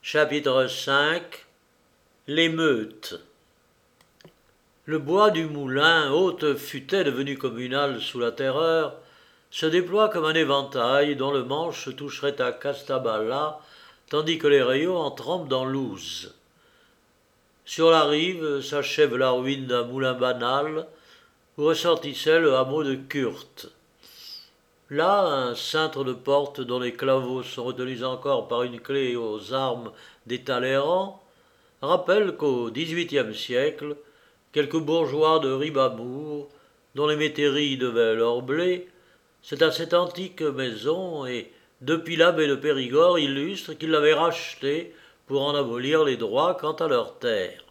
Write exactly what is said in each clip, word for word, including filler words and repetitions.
Chapitre cinq. L'émeute. Le bois du moulin, haute futaie devenue communale sous la Terreur, se déploie comme un éventail dont le manche toucherait à Castaballa, tandis que les rayons en trempent dans l'Ouse. Sur la rive s'achève la ruine d'un moulin banal, où ressortissait le hameau de Kurt. Là, un cintre de porte dont les claveaux sont retenus encore par une clé aux armes des Talleyrand rappelle qu'au dix-huitième siècle, quelques bourgeois de Ribamour, dont les métairies devaient leur blé, c'est à cette antique maison et depuis l'abbé de Périgord illustre qu'ils l'avaient rachetée pour en abolir les droits quant à leurs terres.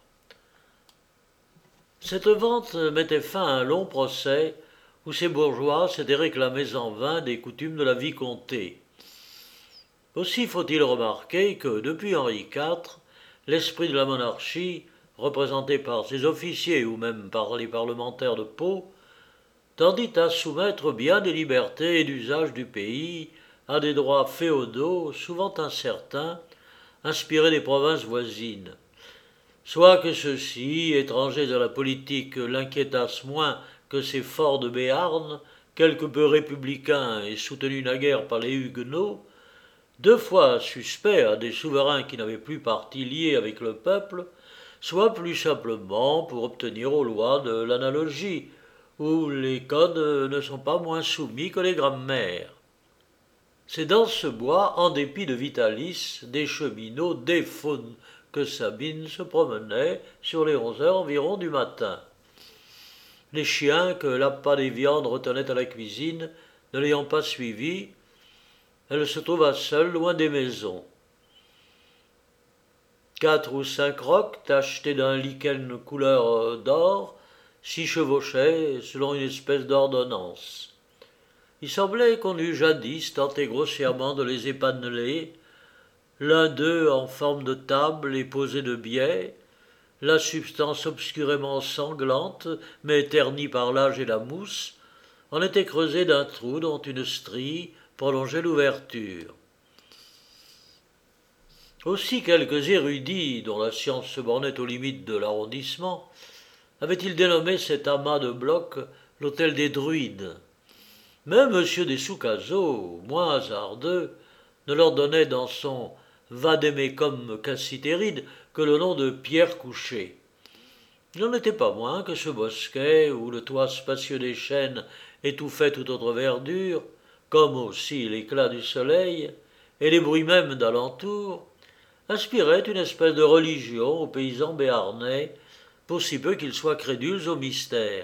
Cette vente mettait fin à un long procès où ces bourgeois s'étaient réclamés en vain des coutumes de la vicomté. Aussi faut-il remarquer que, depuis Henri quatre, l'esprit de la monarchie, représenté par ses officiers ou même par les parlementaires de Pau, tendit à soumettre bien des libertés et d'usages du pays à des droits féodaux souvent incertains, inspirés des provinces voisines. Soit que ceux-ci, étrangers à la politique, l'inquiétassent moins que ces forts de Béarn, quelque peu républicains et soutenus naguère par les Huguenots, deux fois suspects à des souverains qui n'avaient plus parti lié avec le peuple, soit plus simplement pour obtenir aux lois de l'analogie, où les codes ne sont pas moins soumis que les grammaires. C'est dans ce bois, en dépit de Vitalis, des cheminots, des faunes, que Sabine se promenait sur les onze heures environ du matin. Les chiens que l'appât des viandes retenait à la cuisine, ne l'ayant pas suivi, elle se trouva seule loin des maisons. Quatre ou cinq rocs, tachetés d'un lichen couleur d'or, s'y chevauchaient selon une espèce d'ordonnance. Il semblait qu'on eût jadis tenté grossièrement de les épaneler, l'un d'eux en forme de table et posé de biais, la substance obscurément sanglante, mais ternie par l'âge et la mousse, en était creusée d'un trou dont une strie prolongeait l'ouverture. Aussi quelques érudits, dont la science se bornait aux limites de l'arrondissement, avaient-ils dénommé cet amas de blocs l'hôtel des druides. Mais M. Desoucazeau, moins hasardeux, ne leur donnait dans son Vademecum Cassiteride que le nom de pierre couchée. Il n'en était pas moins que ce bosquet, où le toit spacieux des chênes étouffait toute autre verdure, comme aussi l'éclat du soleil, et les bruits mêmes d'alentour, inspirait une espèce de religion aux paysans béarnais, pour si peu qu'ils soient crédules au mystère.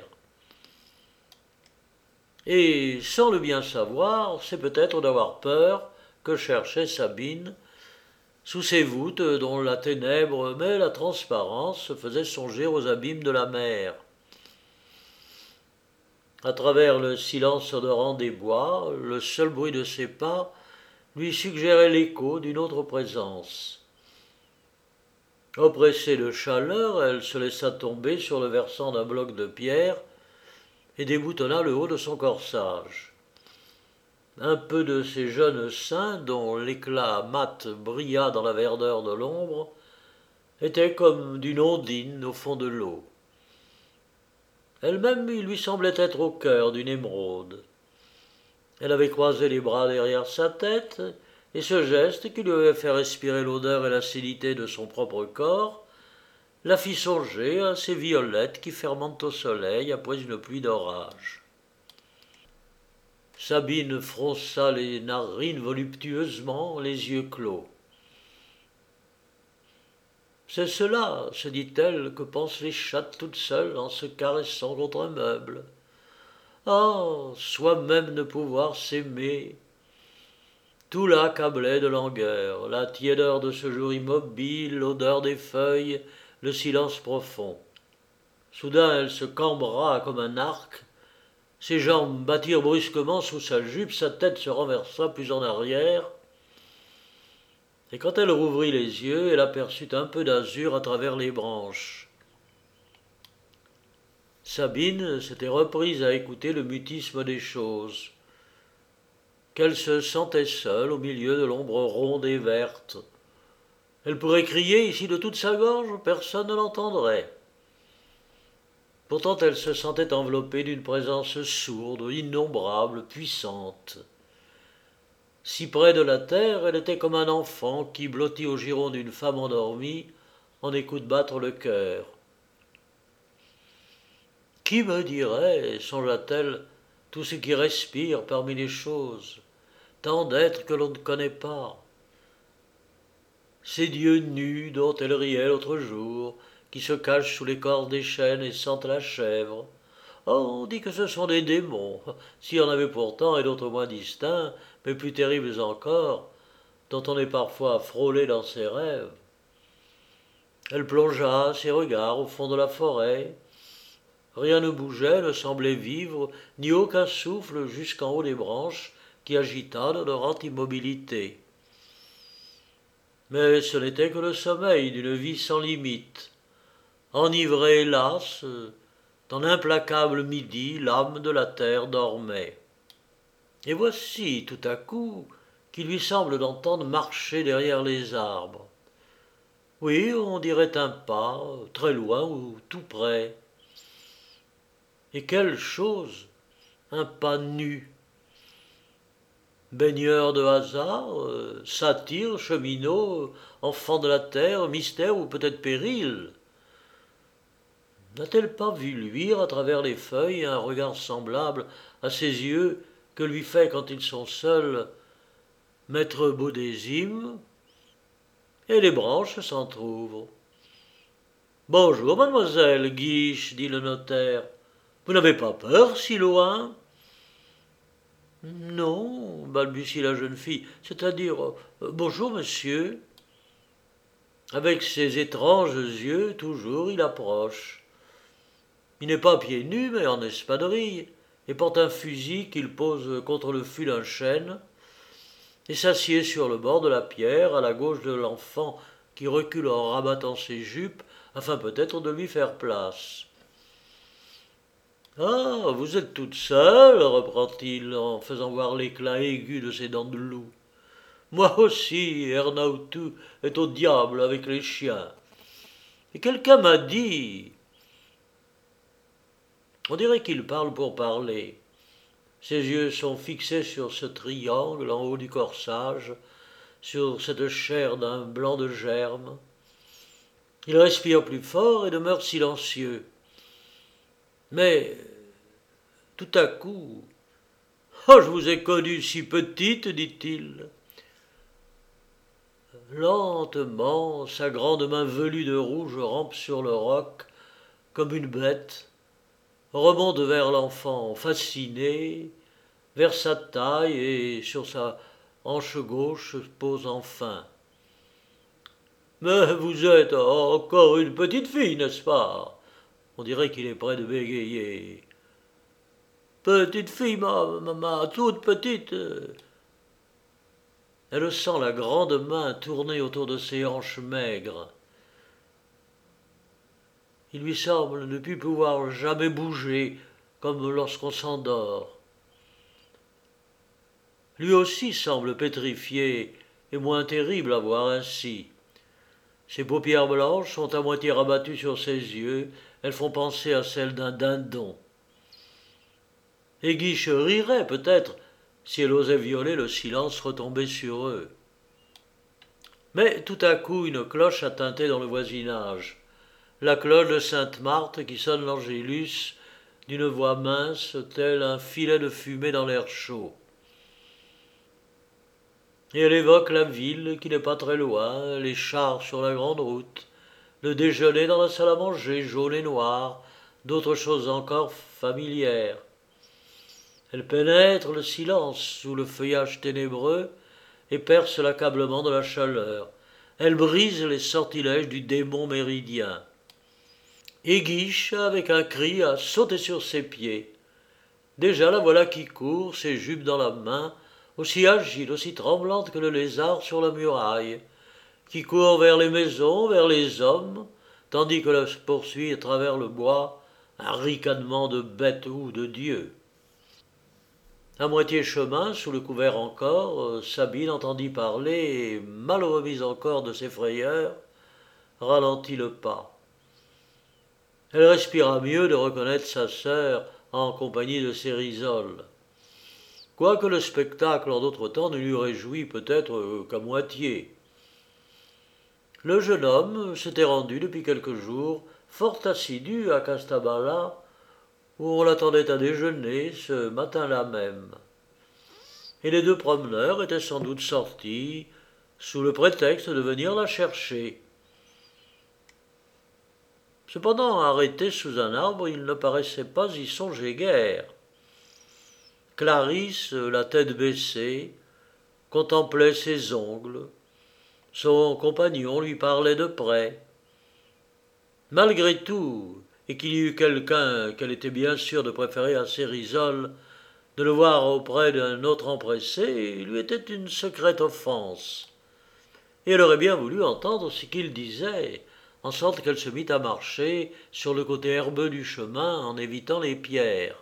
Et, sans le bien savoir, c'est peut-être d'avoir peur que cherchait Sabine, sous ces voûtes dont la ténèbre mais la transparence faisaient songer aux abîmes de la mer. À travers le silence odorant des bois, le seul bruit de ses pas lui suggérait l'écho d'une autre présence. Oppressée de chaleur, elle se laissa tomber sur le versant d'un bloc de pierre et déboutonna le haut de son corsage. Un peu de ces jeunes seins, dont l'éclat mat brilla dans la verdeur de l'ombre, était comme d'une ondine au fond de l'eau. Elle-même, il lui semblait être au cœur d'une émeraude. Elle avait croisé les bras derrière sa tête, et ce geste qui lui avait fait respirer l'odeur et l'acidité de son propre corps la fit songer à ces violettes qui fermentent au soleil après une pluie d'orage. Sabine fronça les narines voluptueusement, les yeux clos. « C'est cela, se dit-elle, que pensent les chattes toutes seules en se caressant contre un meuble. Ah, soi-même ne pouvoir s'aimer !» Tout l'accablait de langueur, la tiédeur de ce jour immobile, l'odeur des feuilles, le silence profond. Soudain, elle se cambra comme un arc, ses jambes battirent brusquement sous sa jupe, sa tête se renversa plus en arrière, et quand elle rouvrit les yeux, elle aperçut un peu d'azur à travers les branches. Sabine s'était reprise à écouter le mutisme des choses, qu'elle se sentait seule au milieu de l'ombre ronde et verte, Elle pourrait crier ici de toute sa gorge, personne ne l'entendrait. Pourtant elle se sentait enveloppée d'une présence sourde, innombrable, puissante. Si près de la terre, elle était comme un enfant qui, blotti au giron d'une femme endormie, en écoute battre le cœur. Qui me dirait, songea-t-elle, tout ce qui respire parmi les choses, tant d'êtres que l'on ne connaît pas. Ces dieux nus dont elle riait l'autre jour, qui se cachent sous les cordes des chênes et sentent la chèvre. Oh, on dit que ce sont des démons, s'il y en avait pourtant et d'autres moins distincts, mais plus terribles encore, dont on est parfois frôlé dans ses rêves. Elle plongea ses regards au fond de la forêt. Rien ne bougeait, ne semblait vivre, ni aucun souffle jusqu'en haut des branches qui agita de leur immobilité. Mais ce n'était que le sommeil d'une vie sans limite. Enivrée, hélas, dans l'implacable midi, l'âme de la terre dormait. Et voici, tout à coup, qu'il lui semble d'entendre marcher derrière les arbres. Oui, on dirait un pas, très loin ou tout près. Et quelle chose, un pas nu. Baigneur de hasard, euh, satyre, cheminot, enfant de la terre, mystère ou peut-être péril. N'a-t-elle pas vu luire à travers les feuilles un regard semblable à ces yeux que lui fait quand ils sont seuls maître Baudésime? Et les branches s'entr'ouvrent. Bonjour, mademoiselle Guiche, dit le notaire. Vous n'avez pas peur si loin? Non, balbutie la jeune fille, c'est-à-dire euh, bonjour, monsieur. Avec ses étranges yeux, toujours, il approche. Il n'est pas pieds nus, mais en espadrille, et porte un fusil qu'il pose contre le fût d'un chêne, et s'assied sur le bord de la pierre, à la gauche de l'enfant qui recule en rabattant ses jupes, afin peut-être de lui faire place. Ah, vous êtes toute seule, reprend-il en faisant voir l'éclat aigu de ses dents de loup. Moi aussi, Ernautou est au diable avec les chiens. Et quelqu'un m'a dit. On dirait qu'il parle pour parler. Ses yeux sont fixés sur ce triangle en haut du corsage, sur cette chair d'un blanc de germe. Il respire plus fort et demeure silencieux. Mais, tout à coup, « Oh, je vous ai connue si petite, dit-il. » Lentement, sa grande main velue de rouge rampe sur le roc, comme une bête, remonte vers l'enfant fasciné, vers sa taille et sur sa hanche gauche se pose enfin. « Mais vous êtes encore une petite fille, n'est-ce pas ?» On dirait qu'il est près de bégayer. « Petite fille, ma, ma, ma toute petite. » Elle sent la grande main tourner autour de ses hanches maigres. Il lui semble ne plus pouvoir jamais bouger, comme lorsqu'on s'endort. Lui aussi semble pétrifié et moins terrible à voir ainsi. Ses paupières blanches sont à moitié rabattues sur ses yeux, elles font penser à celles d'un dindon. Et Guiche rirait peut-être si elle osait violer le silence retombé sur eux. Mais tout à coup une cloche a tinté dans le voisinage, la cloche de Sainte-Marthe qui sonne l'Angélus d'une voix mince tel un filet de fumée dans l'air chaud. Et elle évoque la ville qui n'est pas très loin, les chars sur la grande route, le déjeuner dans la salle à manger jaune et noire, d'autres choses encore familières. Elle pénètre le silence sous le feuillage ténébreux et perce l'accablement de la chaleur. Elle brise les sortilèges du démon méridien. Et Guiche, avec un cri, a sauté sur ses pieds. Déjà la voilà qui court, ses jupes dans la main, aussi agile, aussi tremblante que le lézard sur la muraille, qui court vers les maisons, vers les hommes, tandis que la poursuit à travers le bois un ricanement de bête ou de dieu. À moitié chemin, sous le couvert encore, Sabine entendit parler et, mal remise encore de ses frayeurs, ralentit le pas. Elle respira mieux de reconnaître sa sœur en compagnie de Cérisole. Quoique le spectacle en d'autres temps ne l'eût réjoui peut-être qu'à moitié. Le jeune homme s'était rendu depuis quelques jours fort assidu à Castabala, où on l'attendait à déjeuner ce matin-là même. Et les deux promeneurs étaient sans doute sortis sous le prétexte de venir la chercher. Cependant, arrêté sous un arbre, il ne paraissait pas y songer guère. Clarisse, la tête baissée, contemplait ses ongles. Son compagnon lui parlait de près. Malgré tout, et qu'il y eût quelqu'un qu'elle était bien sûre de préférer à Cérisole, de le voir auprès d'un autre empressé lui était une secrète offense. Et elle aurait bien voulu entendre ce qu'il disait, en sorte qu'elle se mit à marcher sur le côté herbeux du chemin en évitant les pierres.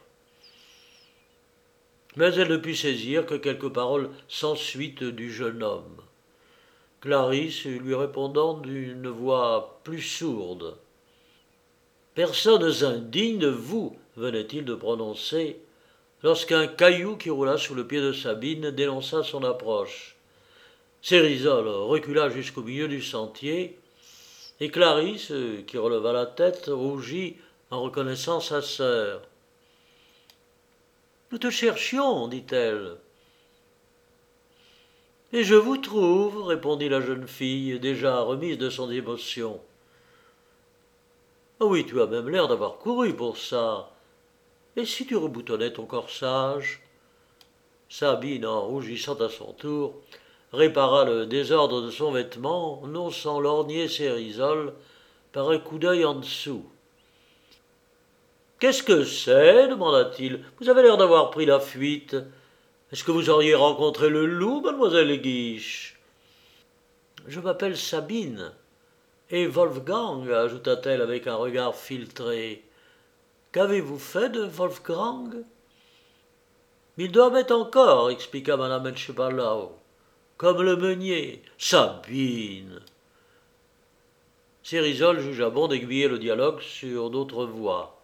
Mais elle ne put saisir que quelques paroles sans suite du jeune homme. Clarisse lui répondant d'une voix plus sourde. « Personnes indignes de vous, venait-il de prononcer, lorsqu'un caillou qui roula sous le pied de Sabine dénonça son approche. Cérisole recula jusqu'au milieu du sentier, et Clarisse, qui releva la tête, rougit en reconnaissant sa sœur. « Nous te cherchions, dit-elle. »« Et je vous trouve, répondit la jeune fille, déjà remise de son émotion. « Ah oui, tu as même l'air d'avoir couru pour ça. Et si tu reboutonnais ton corsage ?» Sabine, en rougissant à son tour, répara le désordre de son vêtement, non sans lorgner Cérisole par un coup d'œil en dessous. « Qu'est-ce que c'est » demanda-t-il. « Vous avez l'air d'avoir pris la fuite. Est-ce que vous auriez rencontré le loup, mademoiselle Guiche ?»« Je m'appelle Sabine. Et Wolfgang, ajouta-t-elle avec un regard filtré. Qu'avez-vous fait de Wolfgang ? Il dormait encore, expliqua madame Etchebalau. Comme le meunier. Sabine. Cérisole jugea bon d'aiguiller le dialogue sur d'autres voies.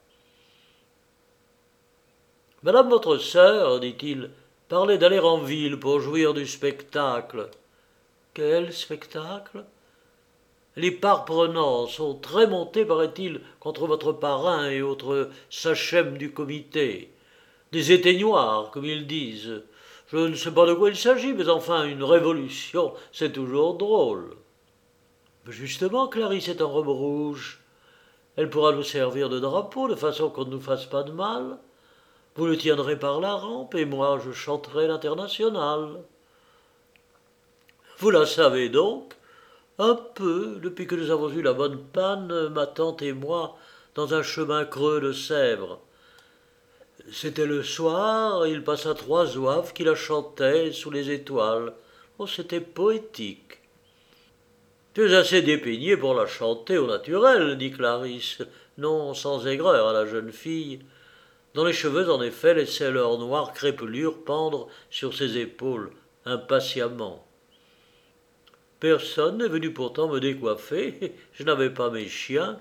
Madame votre sœur, dit-il, parlait d'aller en ville pour jouir du spectacle. Quel spectacle ? Les parprenants sont très montés, paraît-il, contre votre parrain et autres sachem du comité. Des éteignoirs, comme ils disent. Je ne sais pas de quoi il s'agit, mais enfin, une révolution, c'est toujours drôle. Justement, Clarisse est en robe rouge. Elle pourra nous servir de drapeau, de façon qu'on ne nous fasse pas de mal. Vous le tiendrez par la rampe, et moi, je chanterai l'internationale. Vous la savez donc ? Un peu, depuis que nous avons eu la bonne panne, ma tante et moi, dans un chemin creux de Sèvres. C'était le soir, il passa trois zouaves qui la chantaient sous les étoiles. Oh, c'était poétique. Tu es assez dépeignée pour la chanter au naturel, dit Clarisse, non sans aigreur à la jeune fille, dont les cheveux en effet laissaient leur noire crépelure pendre sur ses épaules impatiemment. Personne n'est venu pourtant me décoiffer, je n'avais pas mes chiens.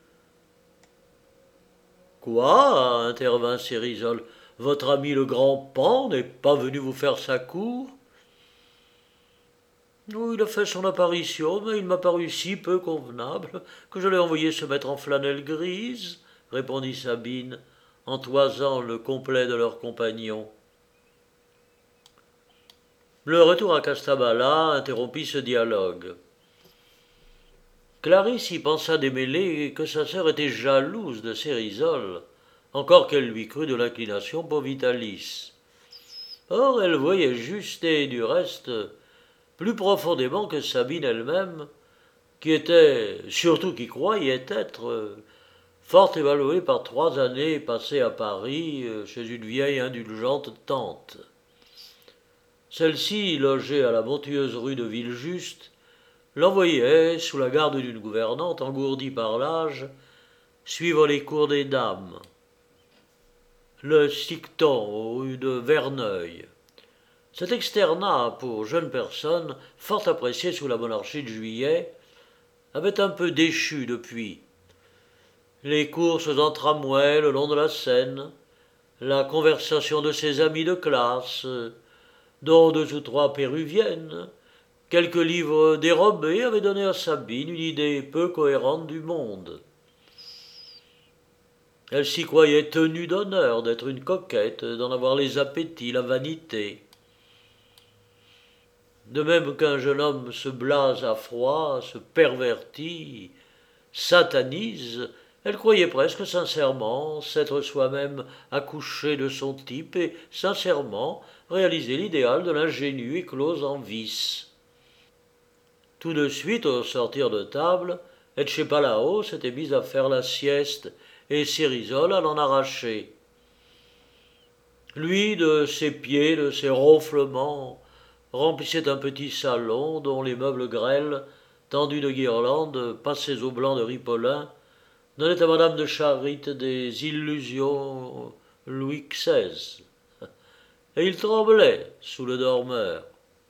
Quoi intervint Cérisole, votre ami le grand Pan n'est pas venu vous faire sa cour? Oui, il a fait son apparition, mais il m'a paru si peu convenable que je l'ai envoyé se mettre en flanelle grise, répondit Sabine, en toisant le complet de leurs compagnons. Le retour à Castabala interrompit ce dialogue. Clarisse y pensa démêler que sa sœur était jalouse de Cérisole, encore qu'elle lui crût de l'inclination pour Vitalis. Or, elle voyait juste et du reste plus profondément que Sabine elle-même, qui était, surtout qui croyait être, fort évaluée par trois années passées à Paris chez une vieille indulgente tante. Celle-ci, logée à la montueuse rue de Villejuste, l'envoyait, sous la garde d'une gouvernante engourdie par l'âge, suivre les cours des dames. le Sicton, rue de Verneuil. Cet externat pour jeunes personnes, fort apprécié sous la monarchie de Juillet, avait un peu déchu depuis. Les courses en tramway le long de la Seine, la conversation de ses amis de classe, dont deux ou trois péruviennes, quelques livres dérobés avaient donné à Sabine une idée peu cohérente du monde. Elle s'y croyait tenue d'honneur d'être une coquette, d'en avoir les appétits, la vanité. De même qu'un jeune homme se blase à froid, se pervertit, satanise, elle croyait presque sincèrement s'être soi-même accouchée de son type et sincèrement réaliser l'idéal de l'ingénu éclose en vice. Tout de suite, au sortir de table, Etchepalao s'était mise à faire la sieste et Cérizol à l'en arracher. Lui, de ses pieds, de ses ronflements, remplissait un petit salon dont les meubles grêles, tendus de guirlandes, passés au blanc de ripolin, donnaient à madame de Charite des illusions Louis seize. Et il tremblait sous le dormeur.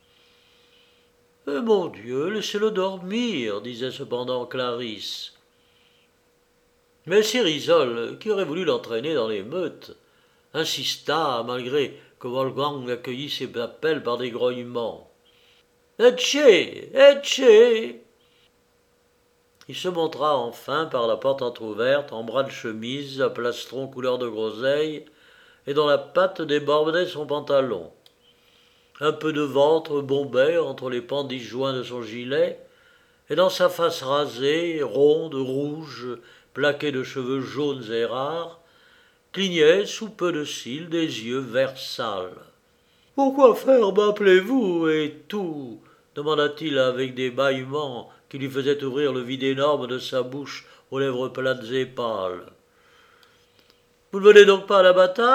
Eh, mon Dieu, laissez-le dormir, disait cependant Clarisse. Mais Cérizol, qui aurait voulu l'entraîner dans l'émeute, insista, malgré que Wolfgang accueillit ses appels par des grognements. Etché, etché. Il se montra enfin par la porte entr'ouverte, en bras de chemise, à plastron couleur de groseille, et dont la patte débordait son pantalon. Un peu de ventre bombait entre les pans disjoints de son gilet, et dans sa face rasée, ronde, rouge, plaquée de cheveux jaunes et rares, clignaient sous peu de cils des yeux vert sale. « Pourquoi faire m'appelez-vous et tout ?» demanda-t-il avec des bâillements qui lui faisaient ouvrir le vide énorme de sa bouche aux lèvres plates et pâles. « Vous ne venez donc pas à la bataille ?»«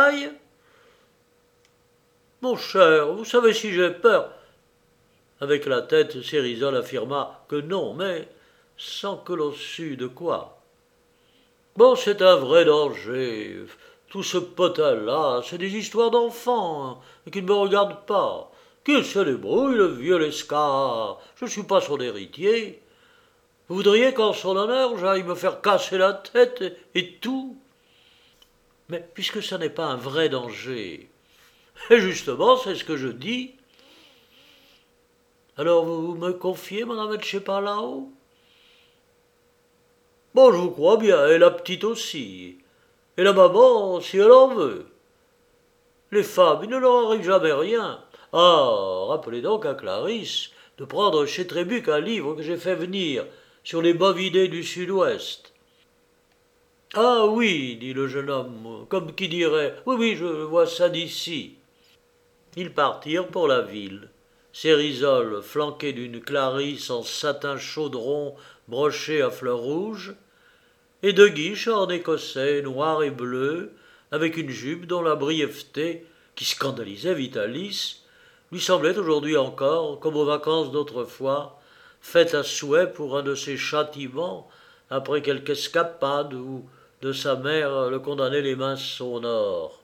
Mon cher, vous savez si j'ai peur. » Avec la tête, Cérizol affirma que non, mais sans que l'on sût de quoi. « Bon, c'est un vrai danger. Tout ce potin-là, c'est des histoires d'enfants, hein, qui ne me regardent pas. Qu'il se débrouille, le vieux Lescar. Je ne suis pas son héritier. Vous voudriez qu'en son honneur, j'aille me faire casser la tête et, et tout? Mais puisque ce n'est pas un vrai danger, et justement, c'est ce que je dis. Alors vous me confiez, madame Etchepalao? Bon, je vous crois bien, et la petite aussi. Et la maman, si elle en veut. Les femmes, il ne leur arrive jamais rien. Ah, rappelez donc à Clarisse de prendre chez Trébuc un livre que j'ai fait venir sur les bovidés du sud-ouest. Ah oui, dit le jeune homme, comme qui dirait, oui, oui, je vois ça d'ici. Ils partirent pour la ville. Cérizol, flanqué d'une Clarisse en satin chaudron broché à fleurs rouges, et De Guiche en écossais noir et bleu, avec une jupe dont la brièveté, qui scandalisait Vitalis, lui semblait aujourd'hui encore, comme aux vacances d'autrefois, faite à souhait pour un de ses châtiments, après quelque escapade où de sa mère le condamnaient les mains sonores.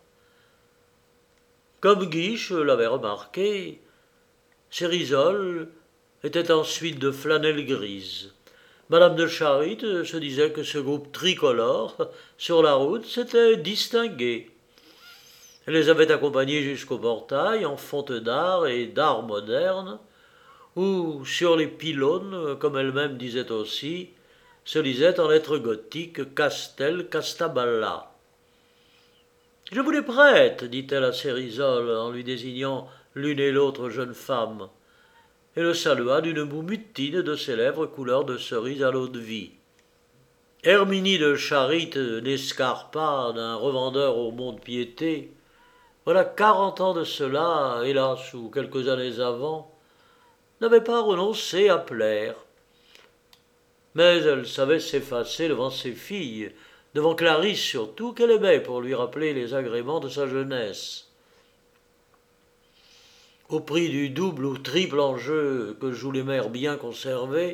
Comme Guiche l'avait remarqué, Cérizol était ensuite de flanelle grise. Madame de Charite se disait que ce groupe tricolore, sur la route, s'était distingué. Elle les avait accompagnés jusqu'au portail, en fonte d'art et d'art moderne, où, sur les pylônes, comme elle-même disait aussi, se lisait en lettres gothiques Castel Castaballa. « Je vous les prête, dit-elle à Cérizol, en lui désignant l'une et l'autre jeune femme, et le salua d'une moue mutine de ses lèvres couleur de cerise à l'eau de vie. Herminie de Charite n'escarpa d'un revendeur au mont-de-piété. Voilà quarante ans de cela, hélas, ou quelques années avant, n'avait pas renoncé à plaire. Mais elle savait s'effacer devant ses filles, devant Clarisse surtout, qu'elle aimait pour lui rappeler les agréments de sa jeunesse. Au prix du double ou triple enjeu que jouent les mères bien conservées,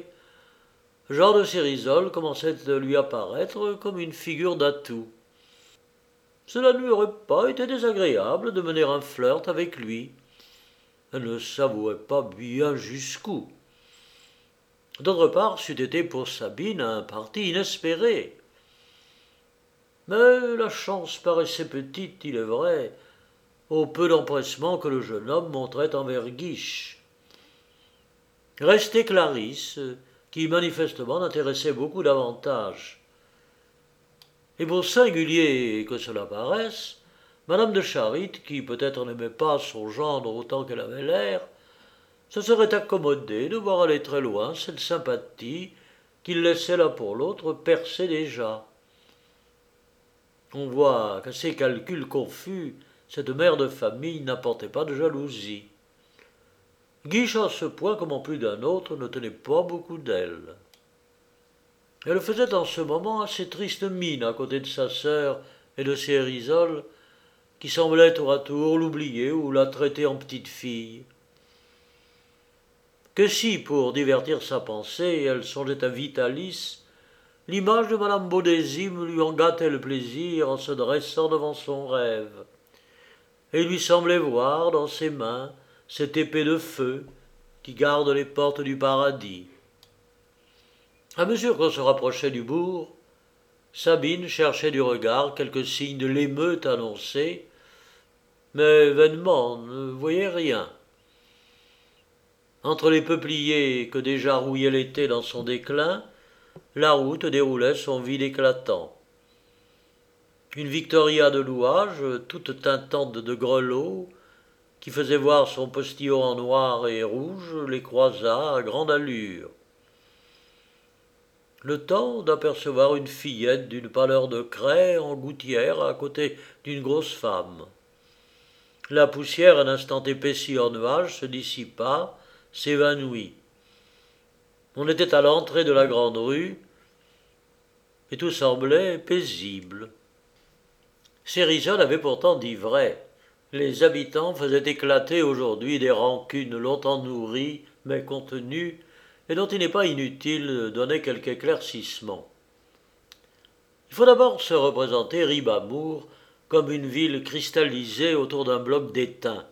Jean de Cérizol commençait de lui apparaître comme une figure d'atout. Cela ne lui aurait pas été désagréable de mener un flirt avec lui. Elle ne s'avouait pas bien jusqu'où. D'autre part, c'eût été pour Sabine un parti inespéré. Mais la chance paraissait petite, il est vrai, au peu d'empressement que le jeune homme montrait envers Guiche. Restait Clarisse, qui manifestement l'intéressait beaucoup davantage. Et pour singulier que cela paraisse, madame de Charite, qui peut-être n'aimait pas son gendre autant qu'elle avait l'air, se serait accommodée de voir aller très loin cette sympathie qu'il laissait l'un pour l'autre percer déjà. On voit qu'à ces calculs confus, cette mère de famille n'apportait pas de jalousie. Guiche, à ce point comme en plus d'un autre, ne tenait pas beaucoup d'elle. Elle faisait en ce moment assez triste mine à côté de sa sœur et de Cérizole, qui semblaient tour à tour l'oublier ou la traiter en petite fille. Que si, pour divertir sa pensée, elle songeait à Vitalis, l'image de madame Baudésime lui en gâtait le plaisir en se dressant devant son rêve. Et il lui semblait voir dans ses mains cette épée de feu qui garde les portes du paradis. À mesure qu'on se rapprochait du bourg, Sabine cherchait du regard quelques signes de l'émeute annoncée, mais vainement ne voyait rien. Entre les peupliers que déjà rouillait l'été dans son déclin, la route déroulait son vide éclatant. Une victoria de louage, toute teintante de grelots, qui faisait voir son postillon en noir et rouge, les croisa à grande allure. Le temps d'apercevoir une fillette d'une pâleur de craie en gouttière à côté d'une grosse femme. La poussière, un instant épaissie en nuages, se dissipa, s'évanouit. On était à l'entrée de la grande rue, et tout semblait paisible. Cérizole avait pourtant dit vrai. Les habitants faisaient éclater aujourd'hui des rancunes longtemps nourries, mais contenues, et dont il n'est pas inutile de donner quelque éclaircissement. Il faut d'abord se représenter Ribamour comme une ville cristallisée autour d'un bloc d'étain.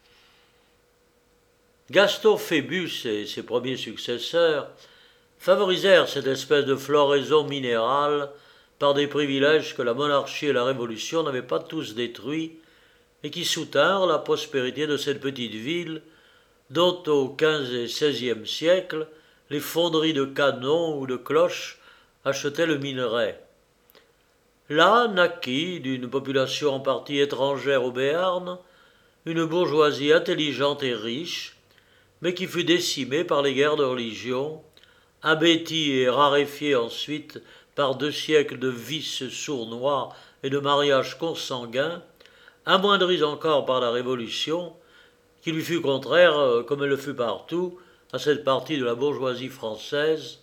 Gaston Phébus et ses premiers successeurs favorisèrent cette espèce de floraison minérale par des privilèges que la monarchie et la Révolution n'avaient pas tous détruits et qui soutinrent la prospérité de cette petite ville dont au quinze et seizième siècle les fonderies de canons ou de cloches achetaient le minerai. Là naquit, d'une population en partie étrangère au Béarn, une bourgeoisie intelligente et riche, mais qui fut décimée par les guerres de religion, abétie et raréfiée ensuite par deux siècles de vices sournois et de mariages consanguins, amoindris encore par la Révolution, qui lui fut contraire, comme elle le fut partout, à cette partie de la bourgeoisie française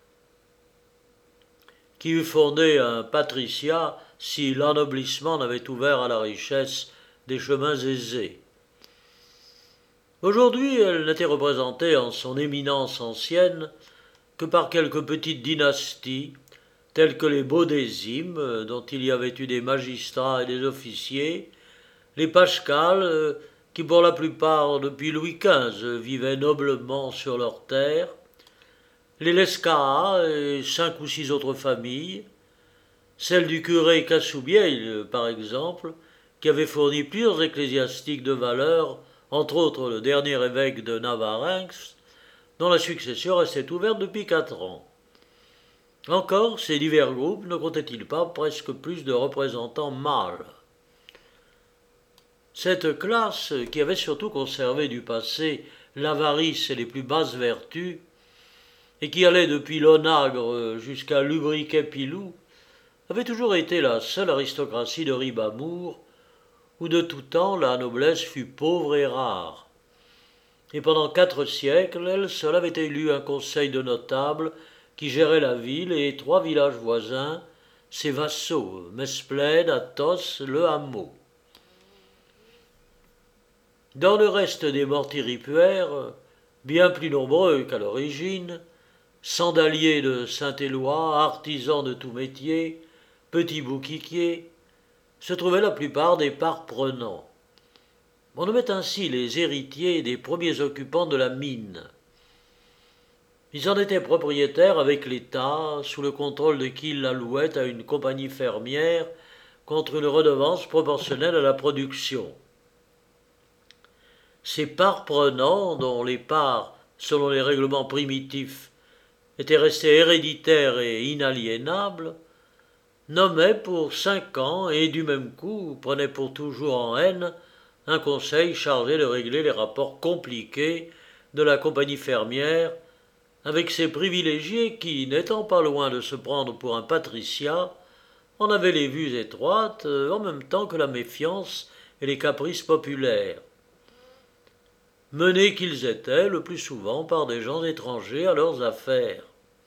qui eût fondé un patriciat si l'ennoblissement n'avait ouvert à la richesse des chemins aisés. Aujourd'hui, elle n'était représentée en son éminence ancienne que par quelques petites dynasties, telles que les Baudésime, dont il y avait eu des magistrats et des officiers, les Pascal, qui pour la plupart depuis Louis quinze vivaient noblement sur leurs terres, les Lescarat et cinq ou six autres familles, celle du curé Cassoubielle, par exemple, qui avait fourni plusieurs ecclésiastiques de valeur, entre autres le dernier évêque de Navarinx, dont la succession restait ouverte depuis quatre ans. Encore, ces divers groupes ne comptaient-ils pas presque plus de représentants mâles. Cette classe, qui avait surtout conservé du passé l'avarice et les plus basses vertus, et qui allait depuis l'onagre jusqu'à Lubriquet-Pilou, avait toujours été la seule aristocratie de Ribamour, où de tout temps la noblesse fut pauvre et rare. Et pendant quatre siècles, elle seule avait élu un conseil de notables qui gérait la ville et trois villages voisins, ses vassaux, Mesplède, Athos, le hameau. Dans le reste des mortiripuaires, bien plus nombreux qu'à l'origine, sandaliers de Saint-Éloi, artisans de tout métier, petits bouquiquiers, se trouvaient la plupart des parts prenants. On nommait ainsi les héritiers des premiers occupants de la mine. Ils en étaient propriétaires avec l'État, sous le contrôle de qui ils l'allouaient à une compagnie fermière contre une redevance proportionnelle à la production. Ces parts prenants, dont les parts, selon les règlements primitifs, étaient restées héréditaires et inaliénables, nommaient pour cinq ans et du même coup prenaient pour toujours en haine un conseil chargé de régler les rapports compliqués de la compagnie fermière avec ses privilégiés qui, n'étant pas loin de se prendre pour un patriciat, en avaient les vues étroites en même temps que la méfiance et les caprices populaires. Menés qu'ils étaient le plus souvent par des gens étrangers à leurs affaires.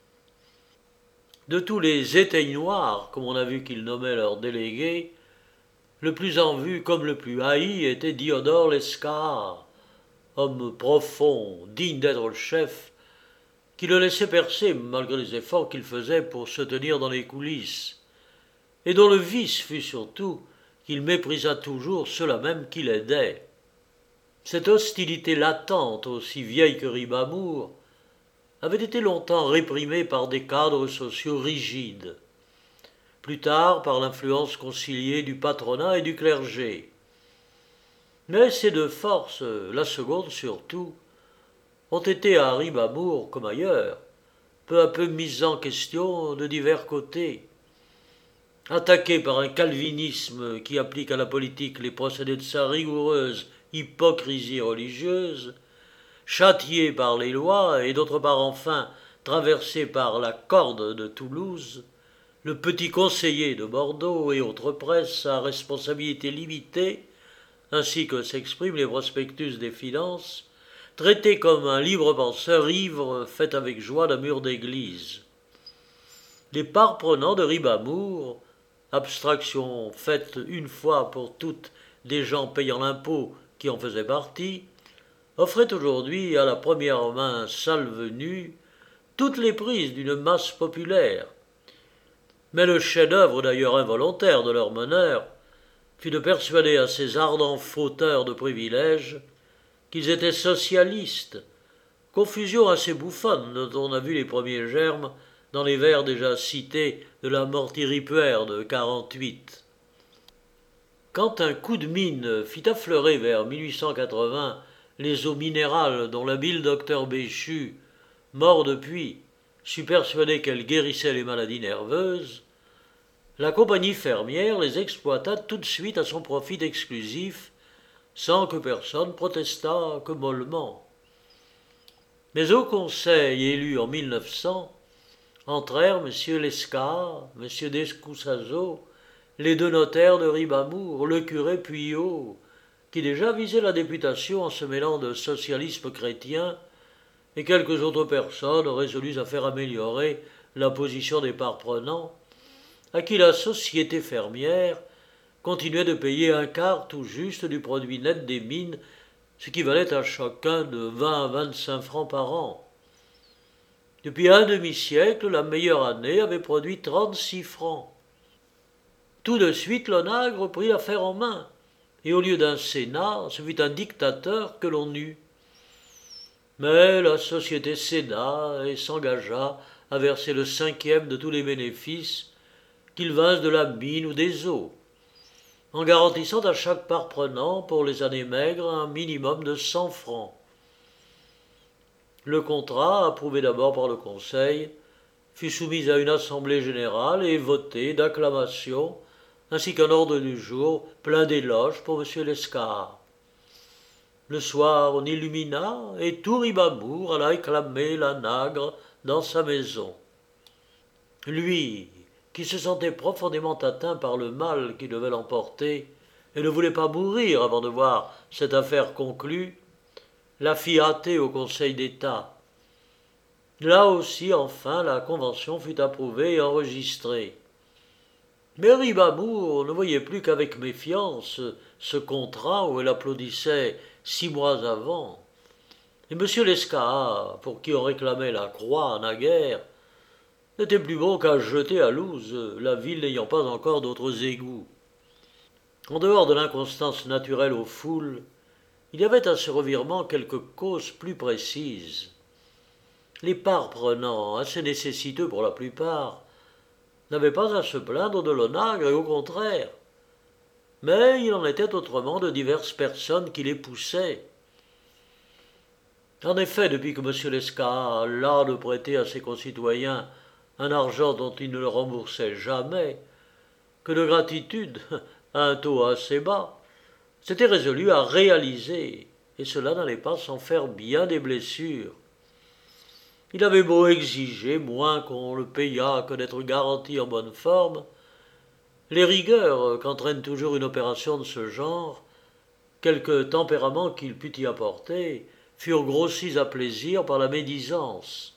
De tous les éteignoirs, comme on a vu qu'ils nommaient leurs délégués, le plus en vue comme le plus haï était Diodore Lescar, homme profond, digne d'être le chef, qui le laissait percer malgré les efforts qu'il faisait pour se tenir dans les coulisses, et dont le vice fut surtout qu'il méprisa toujours ceux-là même qui l'aidaient. Cette hostilité latente, aussi vieille que Ribamour, avait été longtemps réprimée par des cadres sociaux rigides, plus tard par l'influence conciliée du patronat et du clergé. Mais ces deux forces, la seconde surtout, ont été à Ribamour, comme ailleurs, peu à peu mises en question de divers côtés. Attaqué par un calvinisme qui applique à la politique les procédés de sa rigoureuse hypocrisie religieuse, châtié par les lois et d'autre part enfin traversé par la corde de Toulouse, le petit conseiller de Bordeaux et autres presses à responsabilité limitée, ainsi que s'expriment les prospectus des finances, traité comme un libre penseur ivre fait avec joie d'un mur d'église. Les parts prenants de Ribamour, abstraction faite une fois pour toutes des gens payant l'impôt qui en faisaient partie, offraient aujourd'hui à la première main salvenue toutes les prises d'une masse populaire. Mais le chef-d'œuvre d'ailleurs involontaire de leur meneur fut de persuader à ces ardents fauteurs de privilèges qu'ils étaient socialistes, confusion assez bouffonne dont on a vu les premiers germes dans les vers déjà cités de la mortiripuaire de quarante-huit. Quand un coup de mine fit affleurer vers mille huit cent quatre-vingts les eaux minérales dont l'habile docteur Béchu, mort depuis, sut persuader qu'elles guérissaient les maladies nerveuses, la compagnie fermière les exploita tout de suite à son profit exclusif, sans que personne protestât que mollement. Mais au conseil élu en mille neuf cents entrèrent M. Lescar, M. Descoussazo, les deux notaires de Ribamour, le curé Puyot, qui déjà visait la députation en se mêlant de socialisme chrétien, et quelques autres personnes résolues à faire améliorer la position des parts prenants, à qui la société fermière continuait de payer un quart tout juste du produit net des mines, ce qui valait à chacun de vingt à vingt-cinq francs par an. Depuis un demi-siècle, la meilleure année avait produit trente-six francs. Tout de suite, l'onagre prit l'affaire en main, et au lieu d'un sénat, ce fut un dictateur que l'on eut. Mais la société céda et s'engagea à verser le cinquième de tous les bénéfices, qu'ils vinssent de la mine ou des eaux, en garantissant à chaque part prenant, pour les années maigres, un minimum de cent francs. Le contrat, approuvé d'abord par le Conseil, fut soumis à une assemblée générale et voté d'acclamation, ainsi qu'un ordre du jour plein d'éloges pour M. Lescar. Le soir, on illumina, et tout Ribamour alla acclamer la nagre dans sa maison. Lui, qui se sentait profondément atteint par le mal qui devait l'emporter, et ne voulait pas mourir avant de voir cette affaire conclue, la fit hâter au Conseil d'État. Là aussi, enfin, la convention fut approuvée et enregistrée. Mais Ribamour ne voyait plus qu'avec méfiance ce contrat où elle applaudissait six mois avant. Et M. Lescar, pour qui on réclamait la croix naguère, n'était plus bon qu'à jeter à Louz, la ville n'ayant pas encore d'autres égouts. En dehors de l'inconstance naturelle aux foules, il y avait à ce revirement quelques causes plus précises. Les parts-prenants, assez nécessiteux pour la plupart, n'avaient pas à se plaindre de l'onagre, et au contraire. Mais il en était autrement de diverses personnes qui les poussaient. En effet, depuis que M. Lescaut a l'art de prêter à ses concitoyens un argent dont il ne le remboursait jamais, que de gratitude, à un taux assez bas, s'était résolu à réaliser, et cela n'allait pas sans faire bien des blessures. Il avait beau exiger moins qu'on le payât que d'être garanti en bonne forme, les rigueurs qu'entraîne toujours une opération de ce genre, quelque tempérament qu'il pût y apporter, furent grossis à plaisir par la médisance.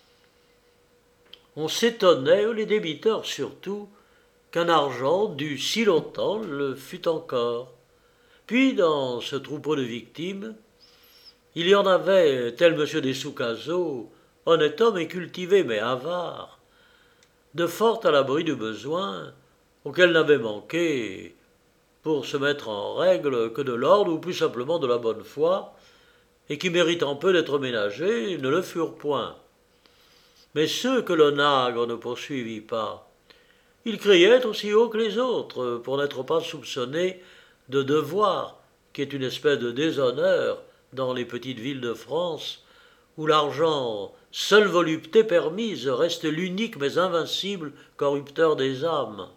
On s'étonnait, les débiteurs surtout, qu'un argent dû si longtemps le fût encore. Puis, dans ce troupeau de victimes, il y en avait, tel M. Desoucaseaux, honnête homme et cultivé, mais avare, de fort à l'abri du besoin, auquel n'avait manqué, pour se mettre en règle, que de l'ordre ou plus simplement de la bonne foi, et qui, méritant peu d'être ménagés, ne le furent point. Mais ceux que l'onagre ne poursuivit pas, ils criaient aussi haut que les autres, pour n'être pas soupçonnés de devoir, qui est une espèce de déshonneur dans les petites villes de France, où l'argent, seule volupté permise, reste l'unique mais invincible corrupteur des âmes.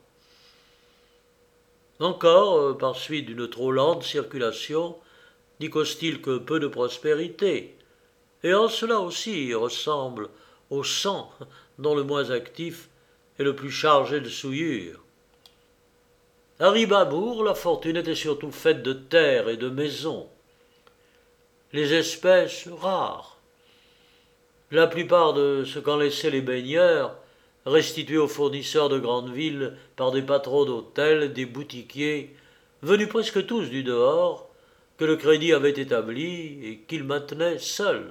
Encore, par suite d'une trop lente circulation, n'y cause-t-il que peu de prospérité, et en cela aussi il ressemble au sang dont le moins actif est le plus chargé de souillure. À Ribabour, la fortune était surtout faite de terres et de maisons, les espèces rares. La plupart de ce qu'en laissaient les baigneurs, restitués aux fournisseurs de grandes villes par des patrons d'hôtels, des boutiquiers, venus presque tous du dehors, que le crédit avait établi et qu'il maintenait seul.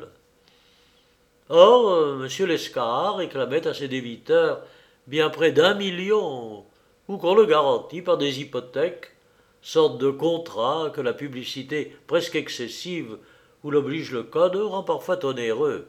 Or, M. Lescaut réclamait à ses débiteurs bien près d'un million, ou qu'on le garantit par des hypothèques, sorte de contrat que la publicité presque excessive où l'oblige le code rend parfois onéreux.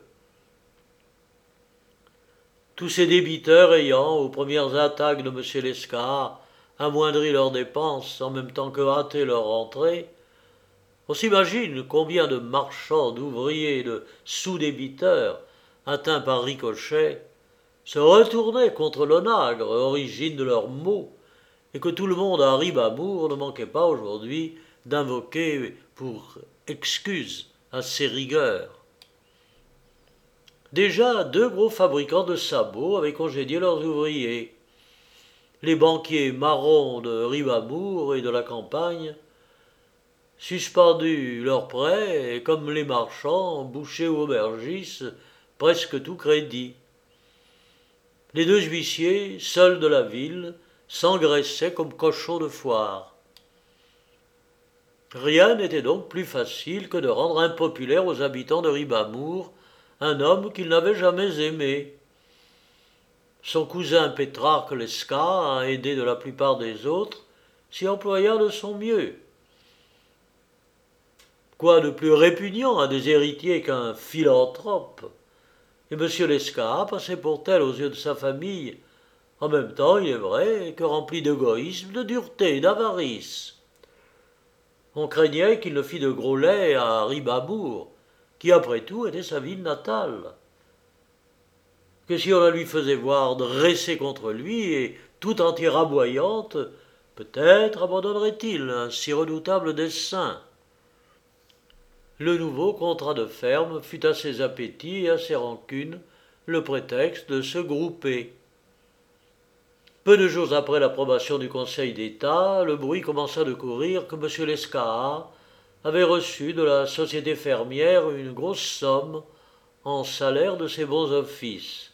Tous ces débiteurs ayant, aux premières attaques de M. Lescaut, amoindri leurs dépenses en même temps que hâté leur rentrée, on s'imagine combien de marchands, d'ouvriers, de sous-débiteurs, atteints par ricochet, se retournaient contre l'onagre, origine de leurs maux, et que tout le monde à Ribabour ne manquait pas aujourd'hui d'invoquer pour excuse à ces rigueurs. Déjà, deux gros fabricants de sabots avaient congédié leurs ouvriers. Les banquiers marrons de Ribabour et de la campagne, suspendus leurs prêts, et comme les marchands, bouchers ou aubergistes, presque tout crédit. Les deux huissiers, seuls de la ville, s'engraissaient comme cochons de foire. Rien n'était donc plus facile que de rendre impopulaire aux habitants de Ribabour un homme qu'ils n'avaient jamais aimé. Son cousin Pétrarque Lescaut, aidé de la plupart des autres, s'y employa de son mieux. Quoi de plus répugnant à des héritiers qu'un philanthrope? Et M. Lescaut passait pour tel aux yeux de sa famille, en même temps, il est vrai, que rempli d'égoïsme, de dureté, d'avarice. On craignait qu'il ne fît de gros lait à Ribabour, qui après tout était sa ville natale. Que si on la lui faisait voir dressée contre lui et tout entière aboyante, peut-être abandonnerait-il un si redoutable dessein. Le nouveau contrat de ferme fut à ses appétits et à ses rancunes le prétexte de se grouper. Peu de jours après l'approbation du Conseil d'État, le bruit commença de courir que M. Lescaut avait reçu de la société fermière une grosse somme en salaire de ses bons offices.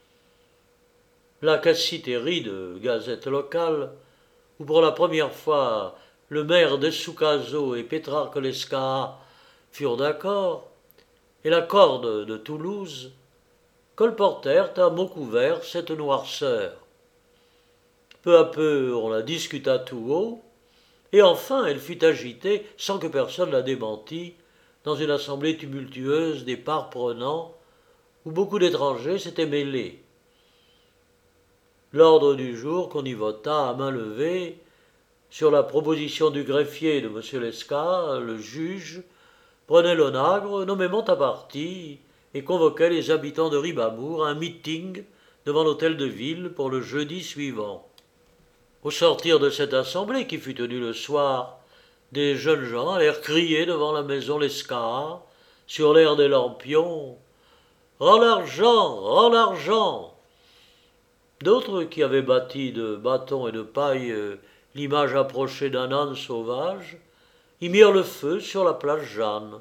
La cassiterie de gazette locale, où pour la première fois le maire Desoucaseaux et Pétrarque Lescaut furent d'accord, et la corde de Toulouse, colportèrent à mots couverts cette noirceur. Peu à peu on la discuta tout haut, et enfin elle fut agitée, sans que personne la démentît, dans une assemblée tumultueuse des parts prenants, où beaucoup d'étrangers s'étaient mêlés. L'ordre du jour qu'on y vota à main levée, sur la proposition du greffier de M. Lescat, le juge, prenait l'onagre nommément à partie et convoquait les habitants de Ribamour à un meeting devant l'hôtel de ville pour le jeudi suivant. Au sortir de cette assemblée qui fut tenue le soir, des jeunes gens allèrent crier devant la maison Lescat, sur l'air des lampions « Rends l'argent, rends l'argent !» D'autres, qui avaient bâti de bâtons et de paille l'image approchée d'un âne sauvage, y mirent le feu sur la place Jeanne.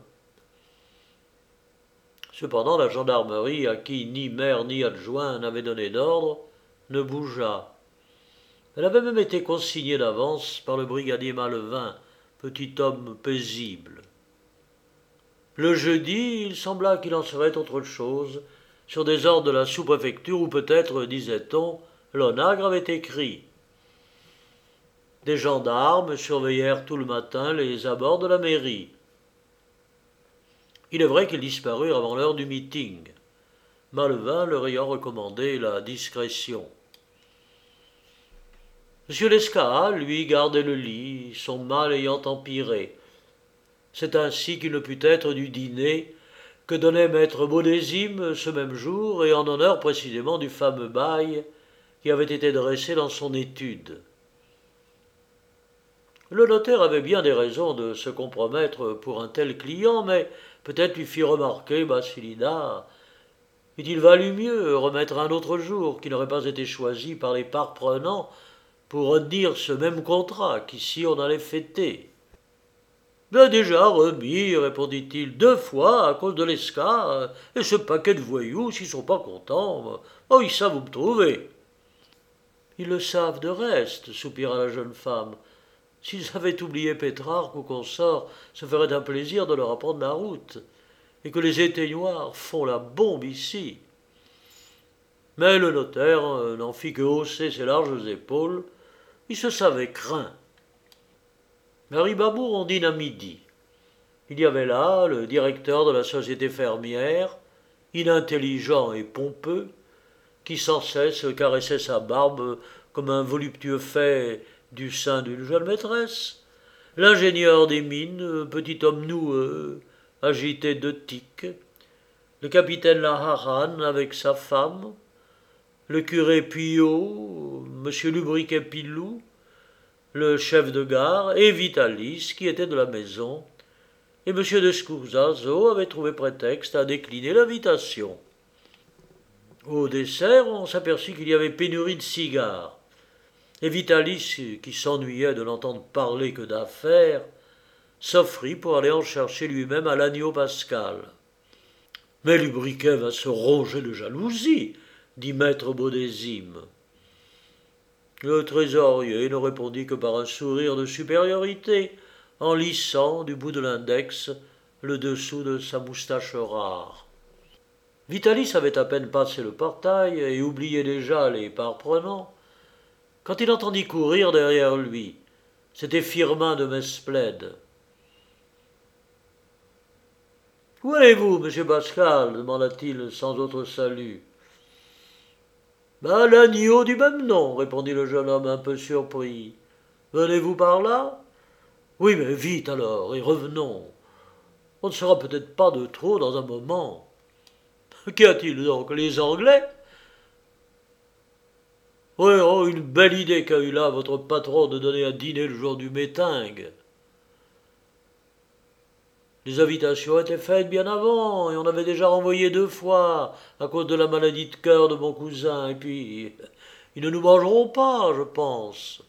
Cependant, la gendarmerie, à qui ni maire ni adjoint n'avait donné d'ordre, ne bougea. Elle avait même été consignée d'avance par le brigadier Malevin, petit homme paisible. Le jeudi, il sembla qu'il en serait autre chose, sur des ordres de la sous-préfecture où peut-être, disait-on, l'onagre avait écrit. Des gendarmes surveillèrent tout le matin les abords de la mairie. Il est vrai qu'ils disparurent avant l'heure du meeting, Malevin leur ayant recommandé la discrétion. M. Lescat, lui, gardait le lit, son mal ayant empiré. C'est ainsi qu'il ne put être du dîner que donnait maître Baudésime ce même jour, et en honneur précisément du fameux bail qui avait été dressé dans son étude. Le notaire avait bien des raisons de se compromettre pour un tel client, mais peut-être lui fit remarquer Basilida. Eût-il valu mieux remettre un autre jour qui n'aurait pas été choisi par les parts prenants pour retenir ce même contrat qu'ici on allait fêter. Ben déjà remis, répondit-il, deux fois à cause de Lescat, et ce paquet de voyous, s'ils sont pas contents, oh, ils savent où me trouver. Ils le savent de reste, soupira la jeune femme. S'ils avaient oublié Pétrarque ou consort, se ferait un plaisir de leur apprendre la route, et que les éteignoirs font la bombe ici. Mais le notaire n'en fit que hausser ses larges épaules. Il se savait craint. À Ribamour, on dîne à midi. Il y avait là le directeur de la société fermière, inintelligent et pompeux, qui sans cesse caressait sa barbe comme un voluptueux fait du sein d'une jeune maîtresse, l'ingénieur des mines, petit homme noueux, agité de tiques, le capitaine Laharan avec sa femme, le curé Puyot, M. Lubriquet-Pilou, le chef de gare et Vitalis, qui était de la maison, et M. de Scourzazo avait trouvé prétexte à décliner l'invitation. Au dessert, on s'aperçut qu'il y avait pénurie de cigares, et Vitalis, qui s'ennuyait de n'entendre parler que d'affaires, s'offrit pour aller en chercher lui-même à l'agneau pascal. « Mais Lubriquet va se ronger de jalousie, dit maître Baudésime. Le trésorier ne répondit que par un sourire de supériorité, en lissant du bout de l'index le dessous de sa moustache rare. Vitalis avait à peine passé le portail et oublié déjà les parts prenants, quand il entendit courir derrière lui. C'était Firmin de Mesplède. « Où allez-vous, monsieur Pascal » demanda-t-il sans autre salut. « Ben, l'agneau du même nom, » répondit le jeune homme un peu surpris. « Venez-vous par là ?»« Oui, mais vite alors, et revenons. On ne sera peut-être pas de trop dans un moment. »« Qu'y a-t-il donc, les Anglais ?»« Oui, oh, une belle idée qu'a eue là votre patron de donner à dîner le jour du meeting. Les invitations étaient faites bien avant, et on avait déjà renvoyé deux fois, à cause de la maladie de cœur de mon cousin, et puis ils ne nous mangeront pas, je pense.